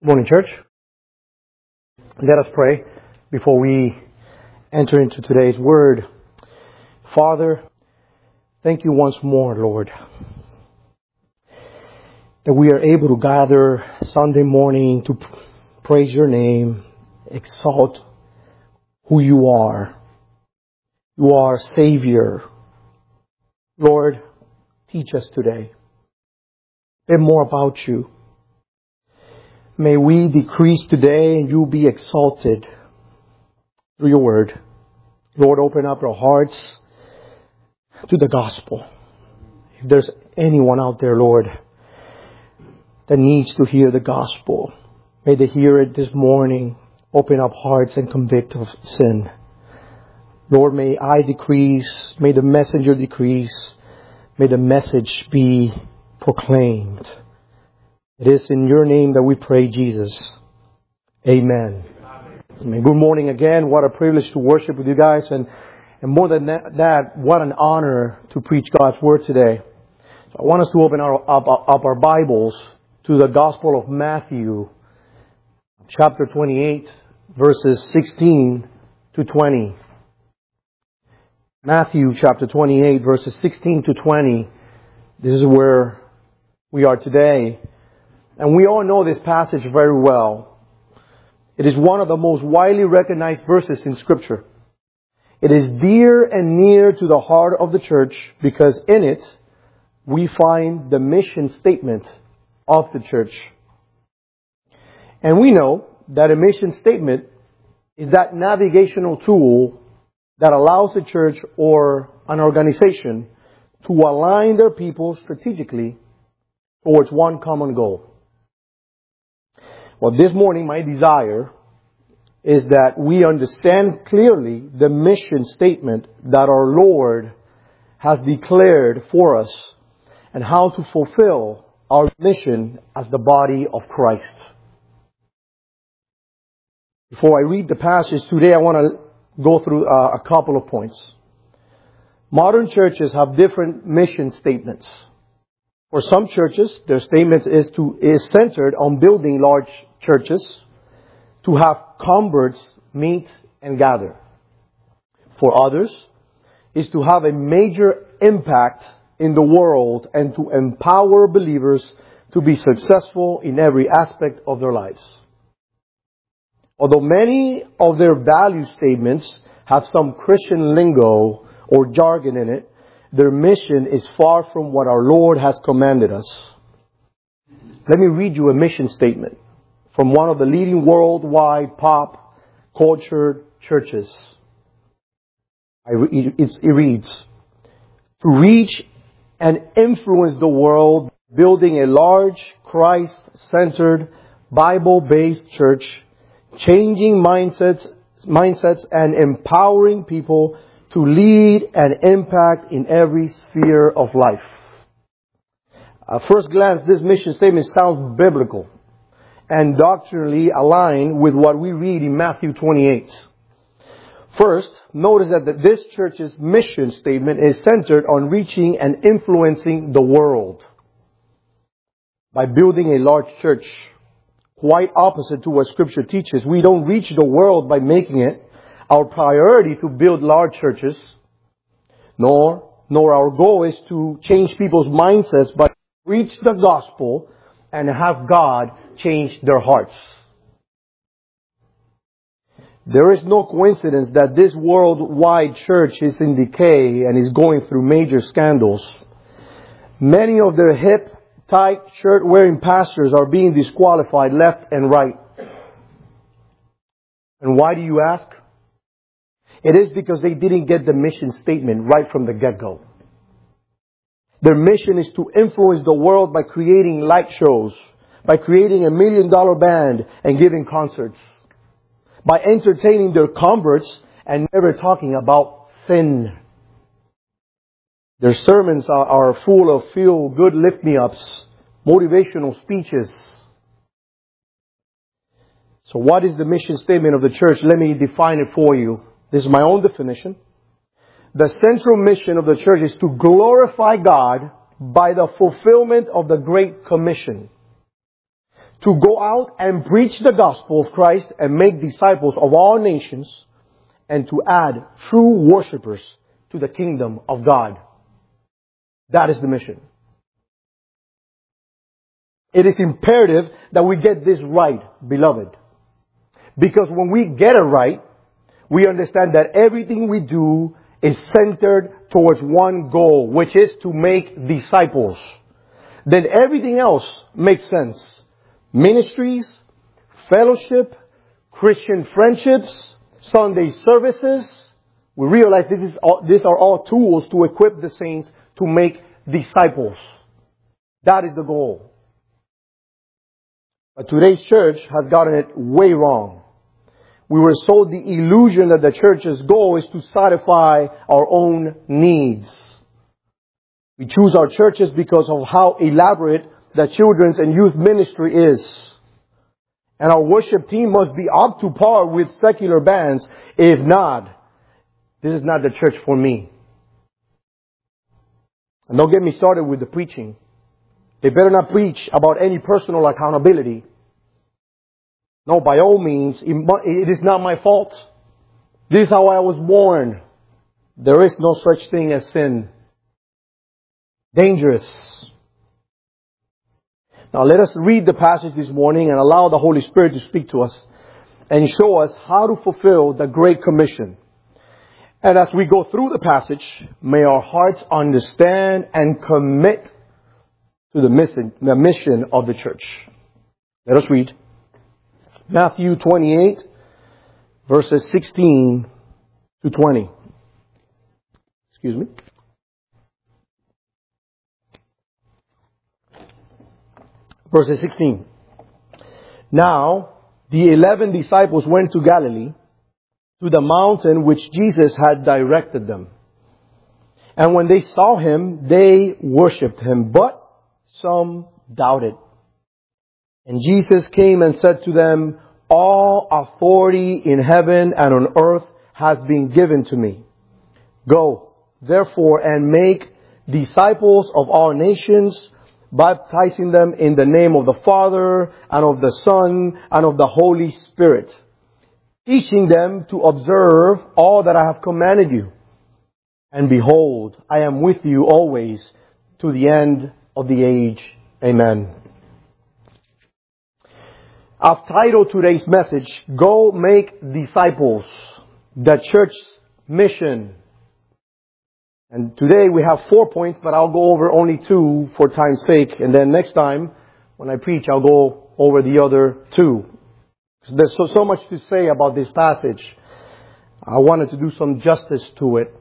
Morning, church. Let us pray before we enter into today's word. Father, thank you once more, Lord, that we are able to gather Sunday morning to praise your name, exalt who you are. You are Savior. Lord, teach us today a bit more about you. May we decrease today and you be exalted through your word. Lord, open up our hearts to the gospel. If there's anyone out there, Lord, that needs to hear the gospel, may they hear it this morning. Open up hearts and convict of sin. Lord, may I decrease. May the messenger decrease. May the message be proclaimed. It is in your name that we pray, Jesus. Amen. Amen. Good morning again. What a privilege to worship with you guys. And more than that, what an honor to preach God's Word today. So I want us to open up our Bibles to the Gospel of Matthew, chapter 28, verses 16 to 20. Matthew chapter 28, verses 16 to 20. This is where we are today. And we all know this passage very well. It is one of the most widely recognized verses in Scripture. It is dear and near to the heart of the church because in it we find the mission statement of the church. And we know that a mission statement is that navigational tool that allows a church or an organization to align their people strategically towards one common goal. Well, this morning my desire is that we understand clearly the mission statement that our Lord has declared for us and how to fulfill our mission as the body of Christ. Before I read the passage today, I want to go through a couple of points. Modern churches have different mission statements. For some churches, their statement is centered on building large churches to have converts meet and gather. For others, is to have a major impact in the world and to empower believers to be successful in every aspect of their lives. Although many of their value statements have some Christian lingo or jargon in it, their mission is far from what our Lord has commanded us. Let me read you a mission statement from one of the leading worldwide pop culture churches. It reads, to reach and influence the world, building a large, Christ-centered, Bible-based church, changing mindsets and empowering people to lead and impact in every sphere of life. At first glance, this mission statement sounds biblical and doctrinally aligned with what we read in Matthew 28. First, notice that this church's mission statement is centered on reaching and influencing the world by building a large church. Quite opposite to what Scripture teaches. We don't reach the world by making it our priority to build large churches, nor our goal is to change people's mindsets, but preach the gospel and have God change their hearts. There is no coincidence that this worldwide church is in decay and is going through major scandals. Many of their hip, tight, shirt-wearing pastors are being disqualified left and right. And why do you ask? It is because they didn't get the mission statement right from the get-go. Their mission is to influence the world by creating light shows, by creating $1 million band and giving concerts, by entertaining their converts and never talking about sin. Their sermons are full of feel-good lift-me-ups, motivational speeches. So what is the mission statement of the church? Let me define it for you. This is my own definition. The central mission of the church is to glorify God by the fulfillment of the Great Commission. to go out and preach the gospel of Christ and make disciples of all nations, and to add true worshipers to the kingdom of God. That is the mission. It is imperative that we get this right, beloved. Because when we get it right, we understand that everything we do is centered towards one goal, which is to make disciples. Then everything else makes sense. Ministries, fellowship, Christian friendships, Sunday services. We realize these are all tools to equip the saints to make disciples. That is the goal. But today's church has gotten it way wrong. We were sold the illusion that the church's goal is to satisfy our own needs. We choose our churches because of how elaborate the children's and youth ministry is. And our worship team must be up to par with secular bands. If not, this is not the church for me. And don't get me started with the preaching. They better not preach about any personal accountability. No, by all means, it is not my fault. This is how I was born. There is no such thing as sin. Dangerous. Now let us read the passage this morning and allow the Holy Spirit to speak to us and show us how to fulfill the Great Commission. And as we go through the passage, may our hearts understand and commit to the mission of the church. Let us read. Matthew 28, verses 16 to 20. Excuse me. Verses 16. Now, the 11 disciples went to Galilee, to the mountain which Jesus had directed them. And when they saw Him, they worshipped Him, but some doubted. And Jesus came and said to them, all authority in heaven and on earth has been given to me. Go, therefore, and make disciples of all nations, baptizing them in the name of the Father and of the Son and of the Holy Spirit, teaching them to observe all that I have commanded you. And behold, I am with you always to the end of the age. Amen. I've titled today's message, Go Make Disciples, the church's mission. And today we have 4 points, but I'll go over only 2 for time's sake. And then next time, when I preach, I'll go over the other 2. There's so much to say about this passage. I wanted to do some justice to it.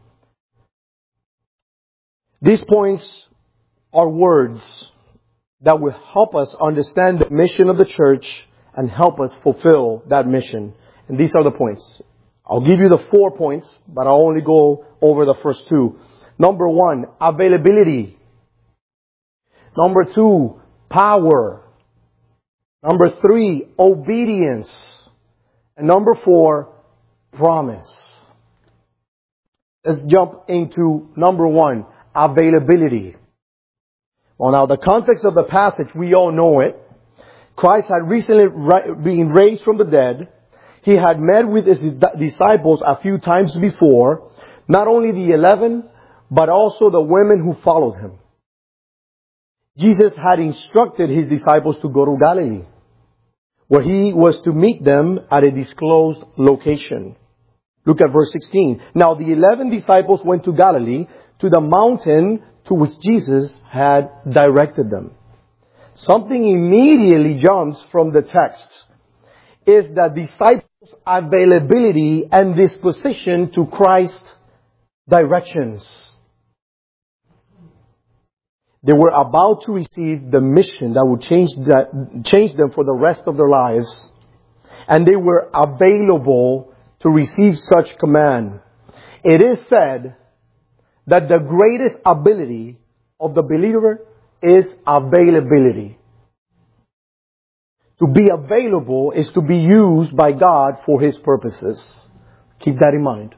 These points are words that will help us understand the mission of the church and help us fulfill that mission. And these are the points. I'll give you the 4 points, but I'll only go over the first 2. Number 1, availability. Number 2, power. Number 3, obedience. And number 4, promise. Let's jump into number 1, availability. Well, now the context of the passage, we all know it. Christ had recently been raised from the dead. He had met with His disciples a few times before. Not only the 11, but also the women who followed Him. Jesus had instructed His disciples to go to Galilee, where He was to meet them at a disclosed location. Look at verse 16. Now the 11 disciples went to Galilee, to the mountain to which Jesus had directed them. Something immediately jumps from the text is the disciples' availability and disposition to Christ's directions. They were about to receive the mission that would change them for the rest of their lives. And they were available to receive such command. It is said that the greatest ability of the believer is availability. To be available is to be used by God for His purposes. Keep that in mind.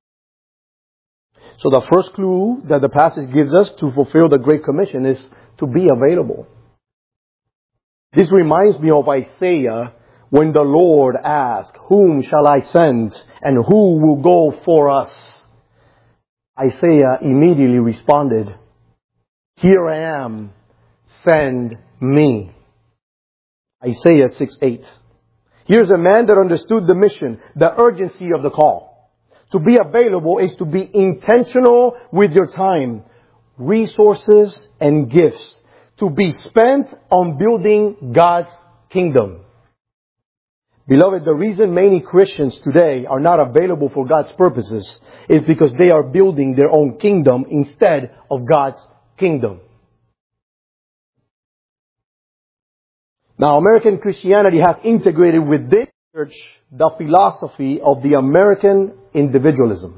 So the first clue that the passage gives us to fulfill the Great Commission is to be available. This reminds me of Isaiah when the Lord asked, "Whom shall I send and who will go for us?" Isaiah immediately responded, "Here I am, send me." Isaiah 6:8. Here's a man that understood the mission, the urgency of the call. To be available is to be intentional with your time, resources, and gifts, to be spent on building God's kingdom. Beloved, the reason many Christians today are not available for God's purposes is because they are building their own kingdom instead of God's kingdom. Now, American Christianity has integrated within the church the philosophy of the American individualism.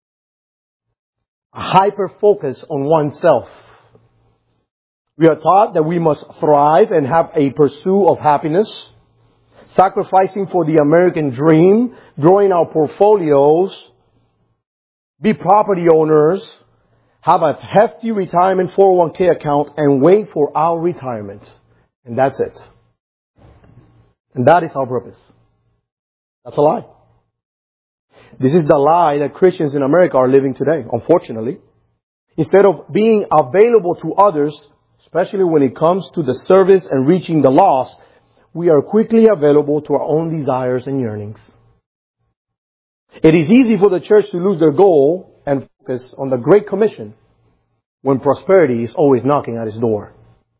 A hyper-focus on oneself. We are taught that we must thrive and have a pursuit of happiness, sacrificing for the American dream, growing our portfolios, be property owners, have a hefty retirement 401k account, and wait for our retirement. And that's it. And that is our purpose. That's a lie. This is the lie that Christians in America are living today, unfortunately. Instead of being available to others, especially when it comes to the service and reaching the lost, we are quickly available to our own desires and yearnings. It is easy for the church to lose their goal and focus on the Great Commission when prosperity is always knocking at its door.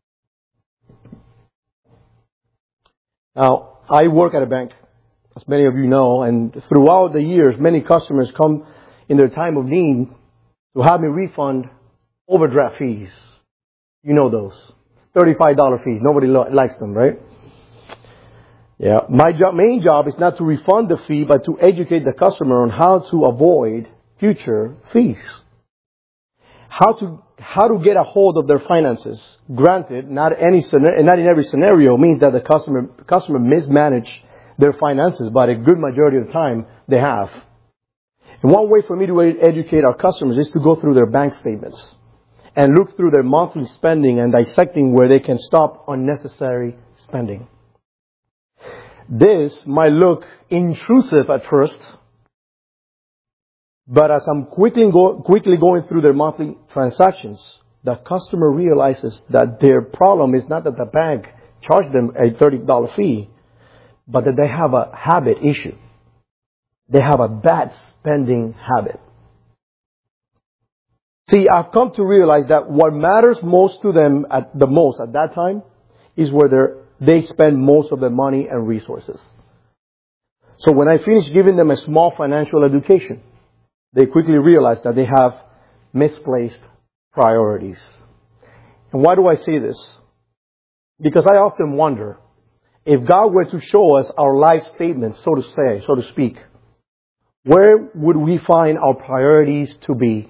Now, I work at a bank, as many of you know, and throughout the years, many customers come in their time of need to have me refund overdraft fees. You know those. $35 fees. Nobody likes them, right? Yeah. My main job is not to refund the fee, but to educate the customer on how to avoid future fees. How to get a hold of their finances. Granted, not in every scenario means that the customer mismanage their finances, but a good majority of the time they have. And one way for me to educate our customers is to go through their bank statements and look through their monthly spending and dissecting where they can stop unnecessary spending. This might look intrusive at first, but as I'm quickly going through their monthly transactions, the customer realizes that their problem is not that the bank charged them a $30 fee, but that they have a habit issue. They have a bad spending habit. See, I've come to realize that what matters most to them at that time is where they spend most of their money and resources. So when I finish giving them a small financial education, they quickly realize that they have misplaced priorities. And why do I say this? Because I often wonder, if God were to show us our life statements, so to speak, where would we find our priorities to be?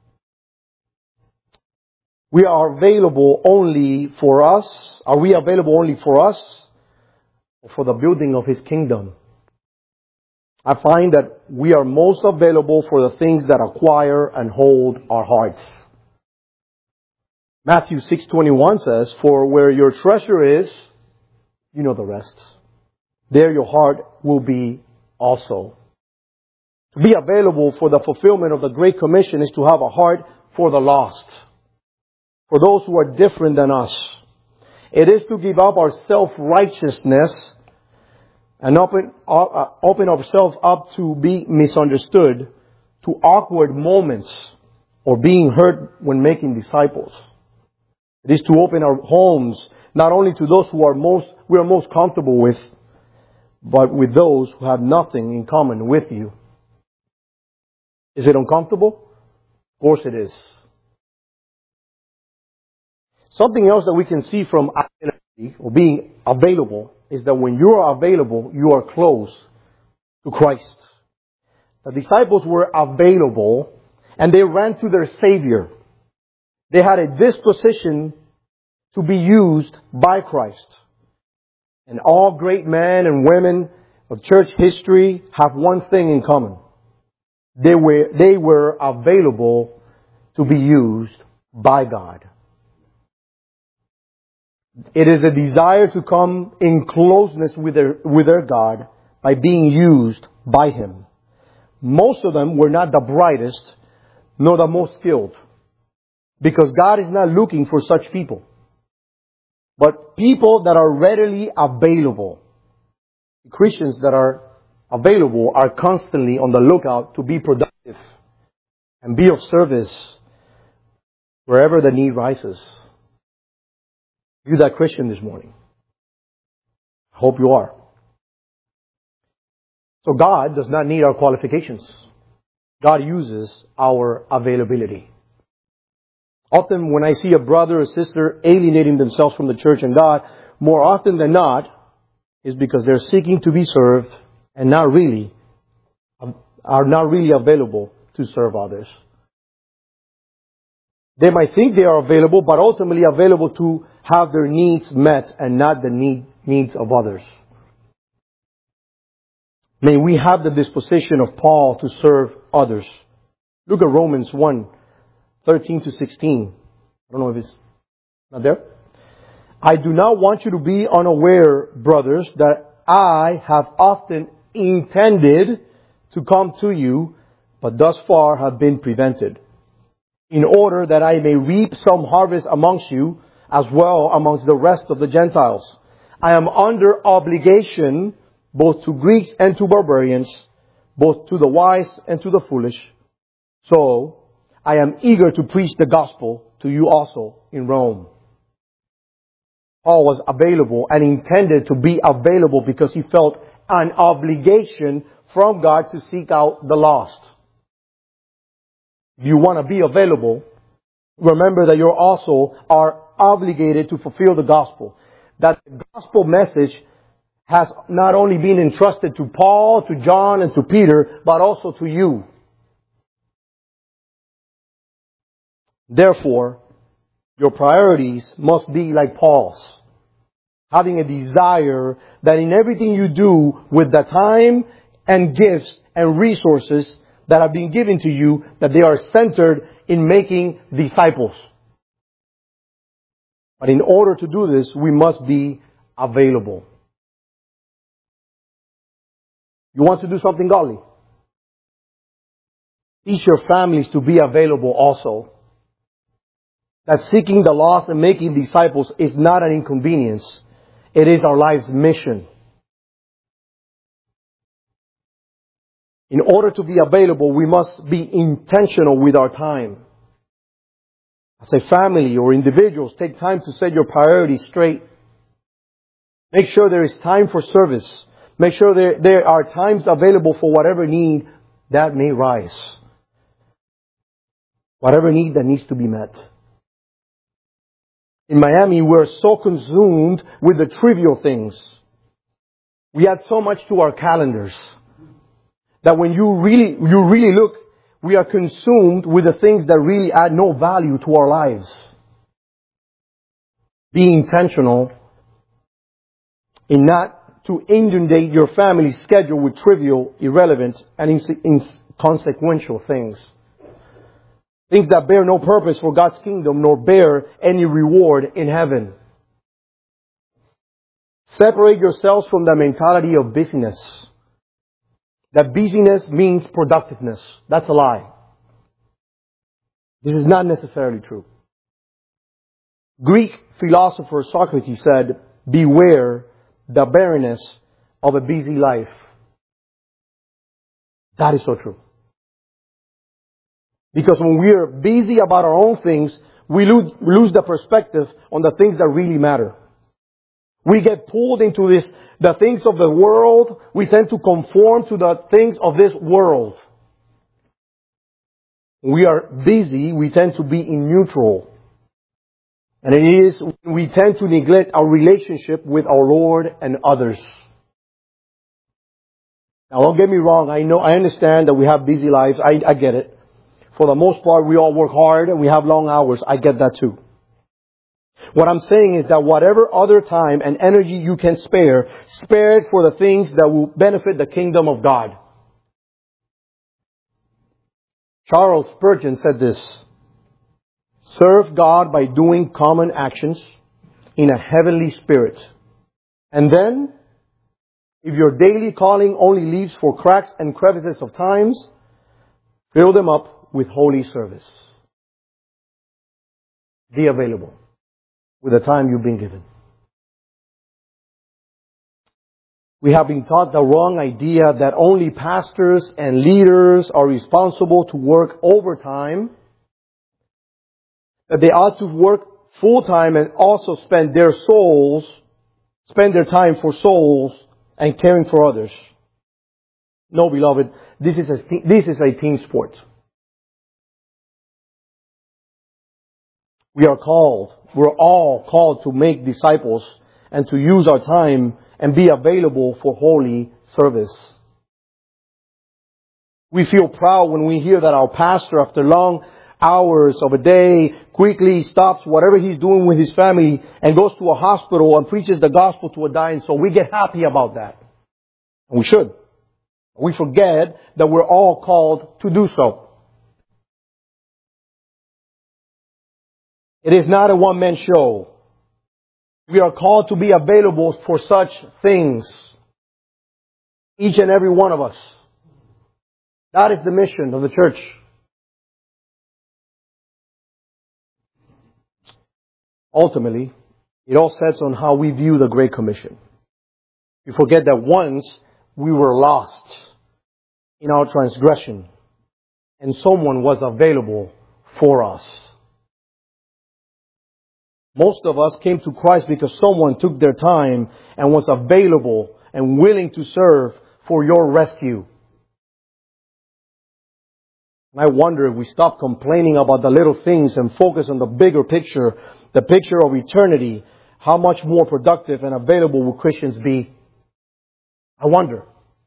We are available only for us. Are we available only for us or for the building of His kingdom? I find that we are most available for the things that acquire and hold our hearts. Matthew 6:21 says, "For where your treasure is, you know the rest. There your heart will be also." To be available for the fulfillment of the Great Commission is to have a heart for the lost, for those who are different than us. It is to give up our self-righteousness and open ourselves up to be misunderstood, to awkward moments, or being hurt when making disciples. It is to open our homes not only to those we are most comfortable with, but with those who have nothing in common with you. Is it uncomfortable? Of course it is. Something else that we can see from identity or being available is that when you are available, you are close to Christ. The disciples were available and they ran to their Savior. They had a disposition to be used by Christ. And all great men and women of church history have one thing in common. They were available to be used by God. It is a desire to come in closeness with their God by being used by Him. Most of them were not the brightest, nor the most skilled. Because God is not looking for such people. But people that are readily available. Christians that are available are constantly on the lookout to be productive and be of service wherever the need rises. You that Christian this morning? I hope you are. So God does not need our qualifications. God uses our availability. Often when I see a brother or sister alienating themselves from the church and God, more often than not, is because they're seeking to be served and are not really available to serve others. They might think they are available, but ultimately available to have their needs met and not the needs of others. May we have the disposition of Paul to serve others. Look at Romans 1:13-16. I don't know if it's not there. I do not want you to be unaware, brothers, that I have often intended to come to you, but thus far have been prevented, in order that I may reap some harvest amongst you, as well amongst the rest of the Gentiles. I am under obligation both to Greeks and to barbarians, both to the wise and to the foolish. So, I am eager to preach the gospel to you also in Rome. Paul was available and intended to be available because he felt an obligation from God to seek out the lost. If you want to be available, remember that you also are obligated to fulfill the gospel. That the gospel message has not only been entrusted to Paul, to John, and to Peter, but also to you. Therefore, your priorities must be like Paul's. Having a desire that in everything you do with the time and gifts and resources that have been given to you, that they are centered in making disciples. But in order to do this, we must be available. You want to do something godly? Teach your families to be available also. That seeking the lost and making disciples is not an inconvenience. It is our life's mission. In order to be available, we must be intentional with our time. As a family or individuals, take time to set your priorities straight. Make sure there is time for service. Make sure there are times available for whatever need that may rise. Whatever need that needs to be met. In Miami, we're so consumed with the trivial things. We add so much to our calendars that when you really look, we are consumed with the things that really add no value to our lives. Be intentional in not to inundate your family's schedule with trivial, irrelevant, and inconsequential things. Things that bear no purpose for God's kingdom, nor bear any reward in heaven. Separate yourselves from the mentality of busyness. That busyness means productiveness. That's a lie. This is not necessarily true. Greek philosopher Socrates said, beware the barrenness of a busy life. That is so true. Because when we are busy about our own things, we lose the perspective on the things that really matter. We get pulled into the things of the world. We tend to conform to the things of this world. When we are busy, we tend to be in neutral. And we tend to neglect our relationship with our Lord and others. Now don't get me wrong, I understand that we have busy lives. I get it. For the most part, we all work hard and we have long hours. I get that too. What I'm saying is that whatever other time and energy you can spare it for the things that will benefit the kingdom of God. Charles Spurgeon said this, serve God by doing common actions, in a heavenly spirit. And then, if your daily calling only leaves for cracks and crevices of times, fill them up with holy service. Be available with the time you've been given. We have been taught the wrong idea that only pastors and leaders are responsible to work overtime, that they ought to work full-time and also spend their time for souls and caring for others. No, beloved, this is a team sport. We're all called to make disciples and to use our time and be available for holy service. We feel proud when we hear that our pastor, after long hours of a day, quickly stops whatever he's doing with his family and goes to a hospital and preaches the gospel to a dying soul. We get happy about that. And we should. We forget that we're all called to do so. It is not a one-man show. We are called to be available for such things. Each and every one of us. That is the mission of the church. Ultimately, it all sets on how we view the Great Commission. We forget that once we were lost in our transgression and someone was available for us. Most of us came to Christ because someone took their time and was available and willing to serve for your rescue. And I wonder if we stop complaining about the little things and focus on the bigger picture, the picture of eternity, how much more productive and available will Christians be? I wonder.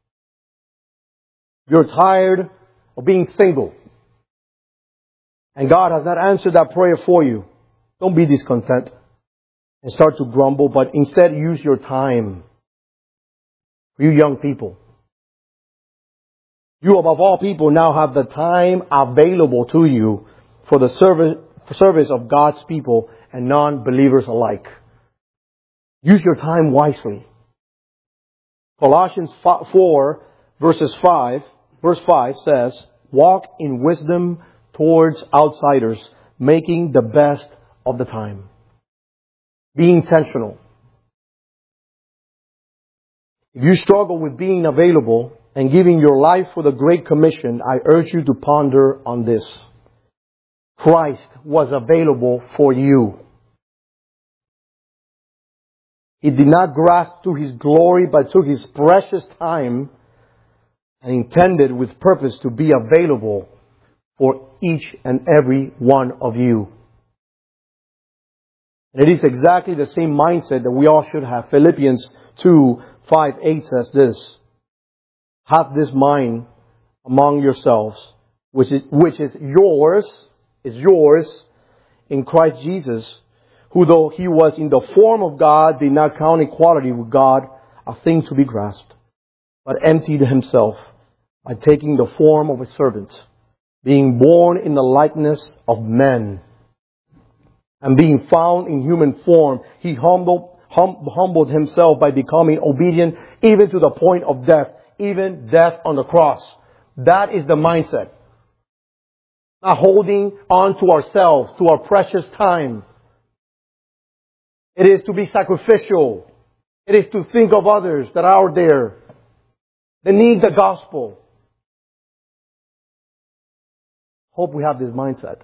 You're tired of being single, and God has not answered that prayer for you. Don't be discontent and start to grumble, but instead use your time. You young people. You above all people now have the time available to you for the service of God's people and non-believers alike. Use your time wisely. Colossians 4 verse 5 says, walk in wisdom towards outsiders, making the best of the time. Be intentional. If you struggle with being available and giving your life for the Great Commission, I urge you to ponder on this. Christ was available for you. He did not grasp to His glory, but took His precious time and intended with purpose to be available for each and every one of you. And it is exactly the same mindset that we all should have. Philippians 2:5-8 says this. Have this mind among yourselves, which is yours in Christ Jesus, who though He was in the form of God, did not count equality with God a thing to be grasped, but emptied Himself by taking the form of a servant, being born in the likeness of men, and being found in human form, He humbled Himself by becoming obedient even to the point of death, even death on the cross. That is the mindset. Not holding on to ourselves, to our precious time. It is to be sacrificial. It is to think of others that are there, that need the gospel. Hope we have this mindset.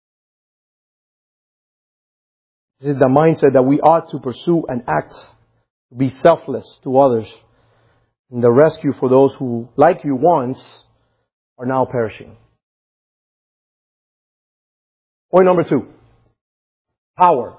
This is the mindset that we ought to pursue and act, to be selfless to others, in the rescue for those who, like you once, are now perishing. Point number 2. Power.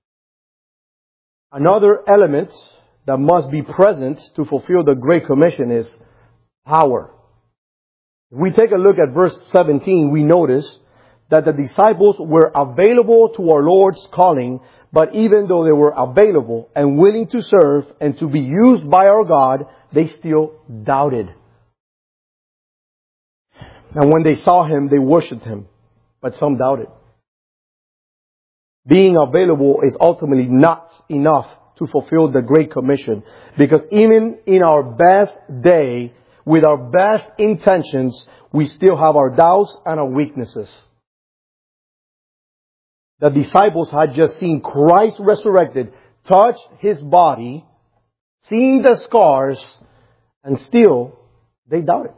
Another element that must be present to fulfill the Great Commission is power. If we take a look at verse 17, we notice that the disciples were available to our Lord's calling, but even though they were available and willing to serve and to be used by our God, they still doubted. And when they saw Him, they worshipped Him, but some doubted. being available is ultimately not enough to fulfill the Great Commission. Because even in our best day, with our best intentions, we still have our doubts and our weaknesses. The disciples had just seen Christ resurrected, touched His body, seen the scars, and still they doubted.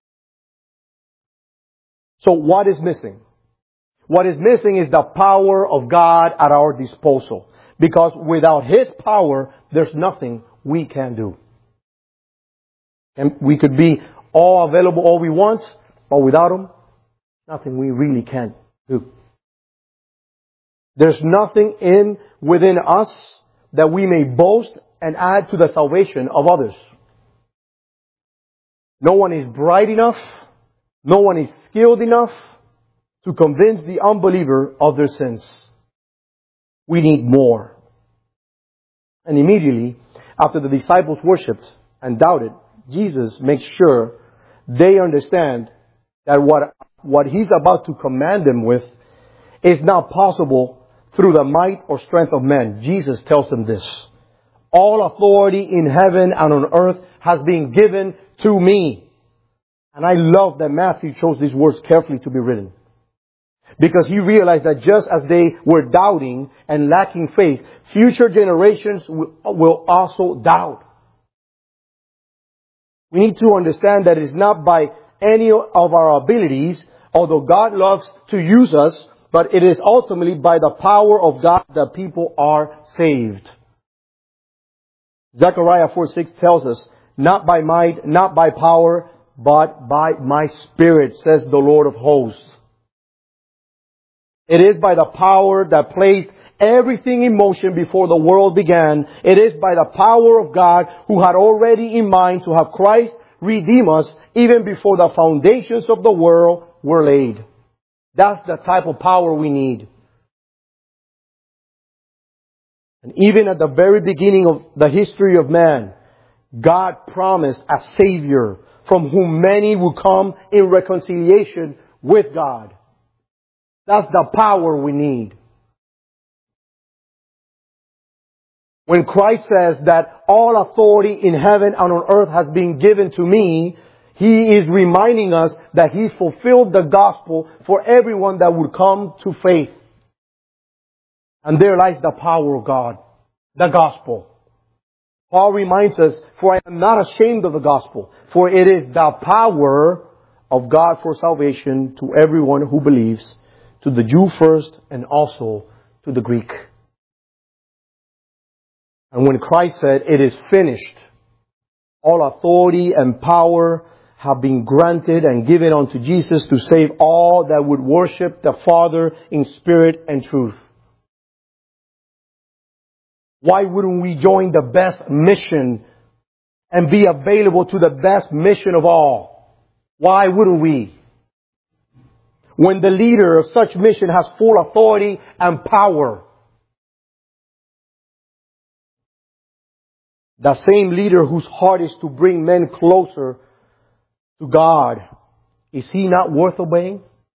So what is missing? What is missing is the power of God at our disposal. Because without His power, there's nothing we can do. And we could be all available all we want, but without Him, nothing we really can do. There's nothing within us that we may boast and add to the salvation of others. No one is bright enough, no one is skilled enough to convince the unbeliever of their sins. We need more. And immediately, after the disciples worshipped and doubted, Jesus makes sure they understand that what He's about to command them with is not possible through the might or strength of men. Jesus tells them this: all authority in heaven and on earth has been given to me. And I love that Matthew chose these words carefully to be written. Because he realized that just as they were doubting and lacking faith, future generations will also doubt. We need to understand that it is not by any of our abilities, although God loves to use us, but it is ultimately by the power of God that people are saved. Zechariah 4:6 tells us, not by might, not by power, but by my Spirit, says the Lord of hosts. It is by the power that placed everything in motion before the world began. It is by the power of God who had already in mind to have Christ redeem us even before the foundations of the world were laid. That's the type of power we need. And even at the very beginning of the history of man, God promised a Savior from whom many would come in reconciliation with God. That's the power we need. When Christ says that all authority in heaven and on earth has been given to me, He is reminding us that He fulfilled the gospel for everyone that would come to faith. And there lies the power of God, the gospel. Paul reminds us, for I am not ashamed of the gospel, for it is the power of God for salvation to everyone who believes, to the Jew first and also to the Greek. And when Christ said, it is finished, all authority and power have been granted and given unto Jesus to save all that would worship the Father in spirit and truth. Why wouldn't we join the best mission and be available to the best mission of all? Why wouldn't we? When the leader of such mission has full authority and power. The same leader whose heart is to bring men closer to God, is he not worth obeying?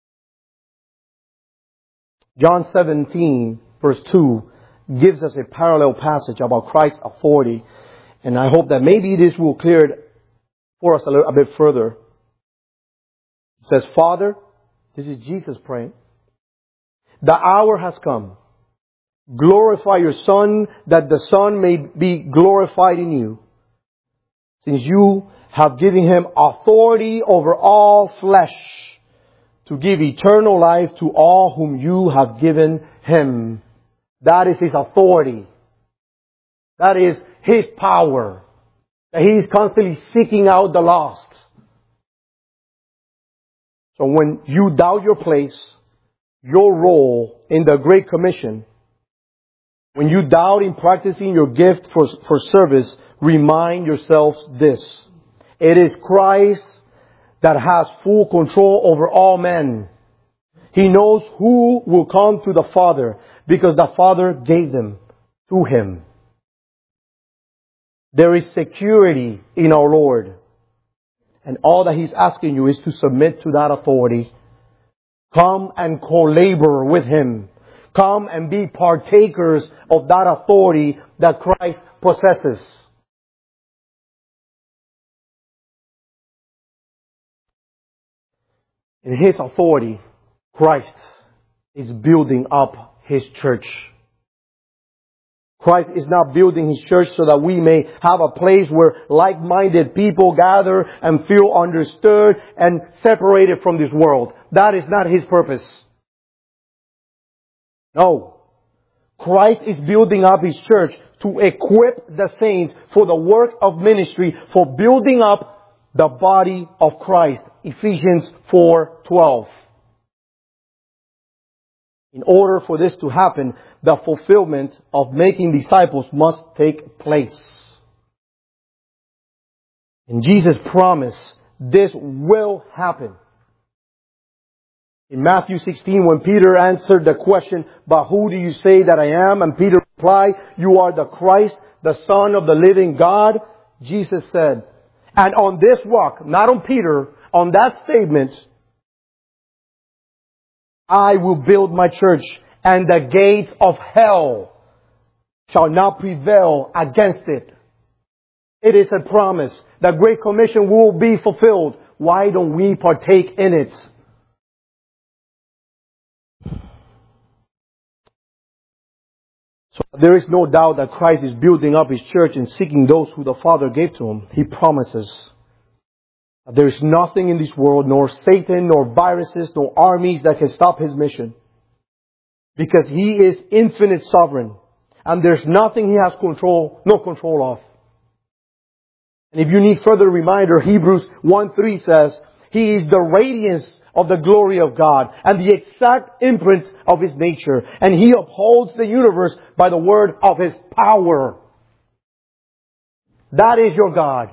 John 17 verse 2 gives us a parallel passage about Christ's authority. And I hope that maybe this will clear it for us a bit further. It says, Father, this is Jesus praying, the hour has come. Glorify your Son, that the Son may be glorified in you. Since you have given Him authority over all flesh, to give eternal life to all whom you have given Him. That is His authority. That is His power. That He is constantly seeking out the lost. So when you doubt your place, your role in the Great Commission, when you doubt in practicing your gift for service, remind yourselves this. It is Christ that has full control over all men. He knows who will come to the Father because the Father gave them to Him. There is security in our Lord. And all that He's asking you is to submit to that authority. Come and co-labor with Him. Come and be partakers of that authority that Christ possesses. In His authority, Christ is building up His church. Christ is not building His church so that we may have a place where like-minded people gather and feel understood and separated from this world. That is not His purpose. No. Christ is building up His church to equip the saints for the work of ministry, for building up the body of Christ. Ephesians 4:12. In order for this to happen, the fulfillment of making disciples must take place. And Jesus promised this will happen. In Matthew 16, when Peter answered the question, "But who do you say that I am?" and Peter replied, "You are the Christ, the Son of the living God," Jesus said, "And on this rock," not on Peter, on that statement, "I will build my church, and the gates of hell shall not prevail against it." It is a promise. The Great Commission will be fulfilled. Why don't we partake in it? So there is no doubt that Christ is building up His church and seeking those who the Father gave to Him. He promises that there is nothing in this world, nor Satan, nor viruses, nor armies that can stop His mission. Because He is infinite sovereign. And there's nothing He has no control of. And if you need further reminder, Hebrews 1:3 says, He is the radiance of the glory of God and the exact imprint of His nature. And He upholds the universe by the word of His power. That is your God.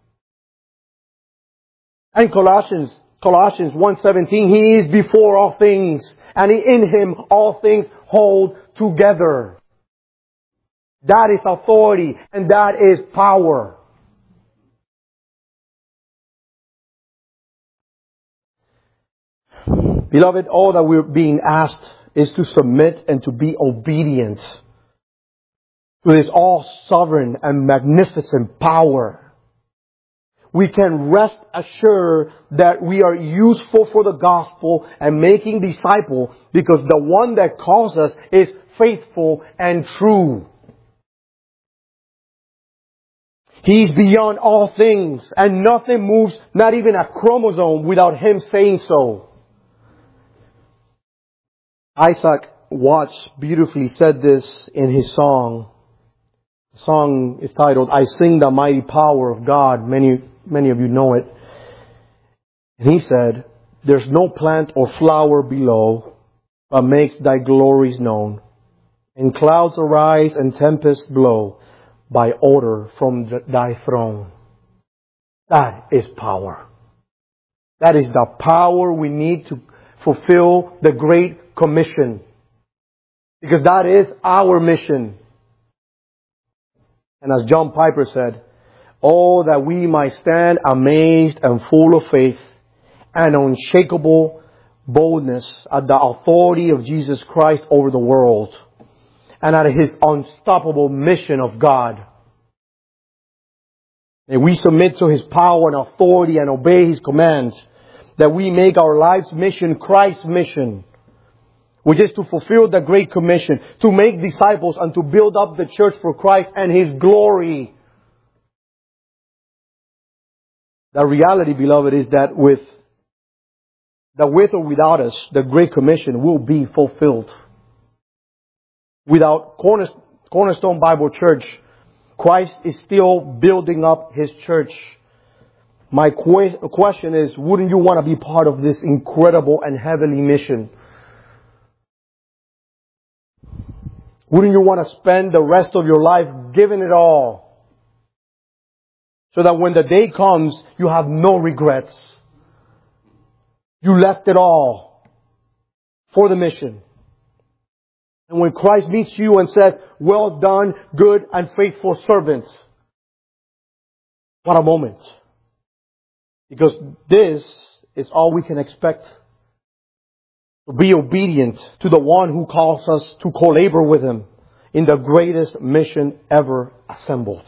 And Colossians 1:17, He is before all things, and in Him all things hold together. That is authority, and that is power. Beloved, all that we're being asked is to submit and to be obedient to this all-sovereign and magnificent power. We can rest assured that we are useful for the gospel and making disciples because the one that calls us is faithful and true. He's beyond all things, and nothing moves, not even a chromosome, without Him saying so. Isaac Watts beautifully said this in his song. The song is titled, "I Sing the Mighty Power of God." Many of you know it. And he said, "There's no plant or flower below, but makes Thy glories known. And clouds arise and tempests blow by order from Thy throne." That is power. That is the power we need to fulfill the Great Commission. Because that is our mission. And as John Piper said, "Oh, that we might stand amazed and full of faith and unshakable boldness at the authority of Jesus Christ over the world and at His unstoppable mission of God. And we submit to His power and authority and obey His commands, that we make our life's mission Christ's mission, which is to fulfill the Great Commission, to make disciples and to build up the church for Christ and His glory." The reality, beloved, is that with or without us, the Great Commission will be fulfilled. Without Cornerstone Bible Church, Christ is still building up His church. My question is, wouldn't you want to be part of this incredible and heavenly mission? Wouldn't you want to spend the rest of your life giving it all? So that when the day comes, you have no regrets. You left it all for the mission. And when Christ meets you and says, "Well done, good and faithful servant," what a moment. Because this is all we can expect to be obedient to the one who calls us to co-labor with Him in the greatest mission ever assembled.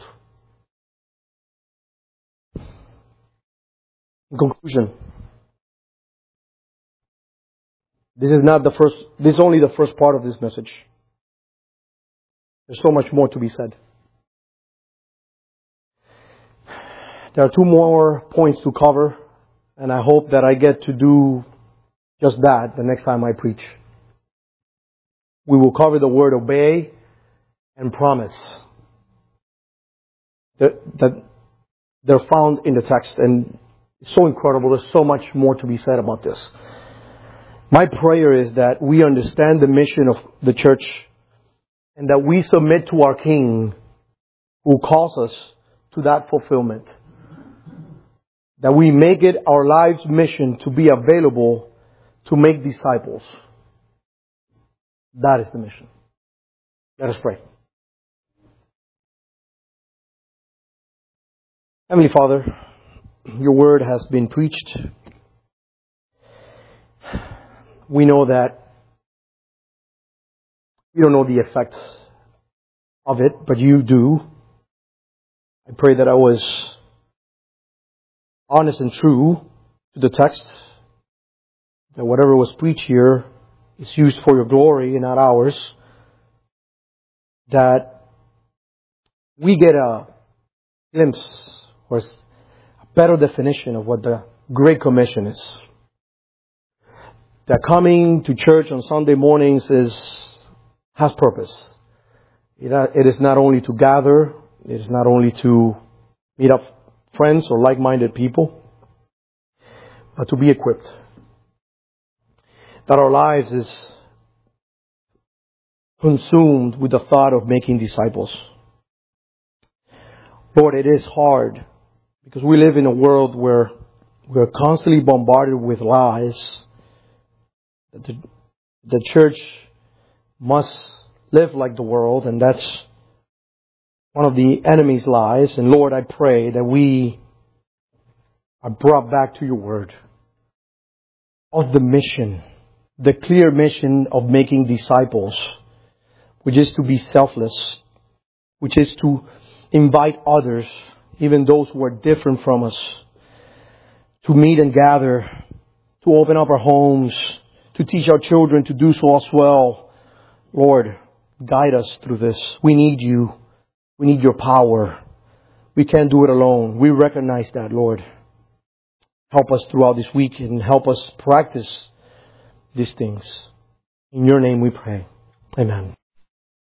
In conclusion, this is only the first part of this message. There's so much more to be said. There are 2 more points to cover, and I hope that I get to do just that the next time I preach. We will cover the word obey and promise. That they're found in the text, and it's so incredible. There's so much more to be said about this. My prayer is that we understand the mission of the church and that we submit to our King who calls us to that fulfillment. That we make it our life's mission to be available to make disciples. That is the mission. Let us pray. Heavenly Father, Your word has been preached. We know that we don't know the effects of it, but You do. I pray that I was honest and true to the text, that whatever was preached here is used for Your glory and not ours, that we get a glimpse or a better definition of what the Great Commission is. That coming to church on Sunday mornings has purpose. It is not only to gather, it is not only to meet up friends or like-minded people, but to be equipped. That our lives is consumed with the thought of making disciples. Lord, it is hard because we live in a world where we're constantly bombarded with lies. That the church must live like the world, and that's one of the enemy's lies. And Lord, I pray that we are brought back to Your word of the mission, the clear mission of making disciples, which is to be selfless, which is to invite others, even those who are different from us, to meet and gather, to open up our homes, to teach our children to do so as well. Lord, guide us through this. We need You. We need Your power. We can't do it alone. We recognize that, Lord. Help us throughout this week and help us practice these things. In Your name we pray. Amen.